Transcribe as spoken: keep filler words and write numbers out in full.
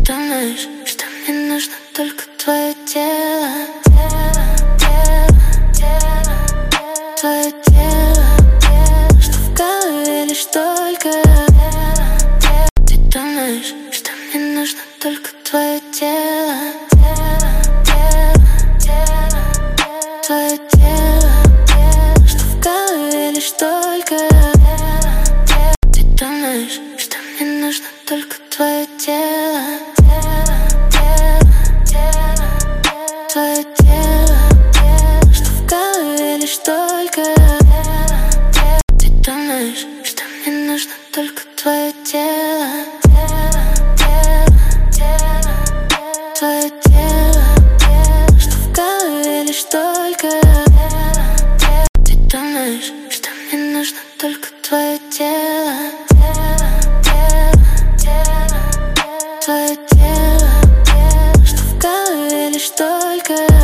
думаешь, что мне нужно только твое тело, тело, тело, тело, твое тело, что в голове лишь только тело, тело. Ты думаешь, что мне нужно только твое тело, тело, тело, тело, твое тело, тело, что в голове лишь только тело, тело. Ты думаешь, что мне нужно только твое тело, тело, тело, тело, твое тело, тело, что в голове лишь только тело, тело. Ты думаешь, что мне нужно только твое тело, тело, тело, тело, твое тело, тело, что в голове лишь только тело, тело. Ты думаешь, что мне нужно только твое тело, тело, тело, тело, твое тело, тело, что в голове лишь только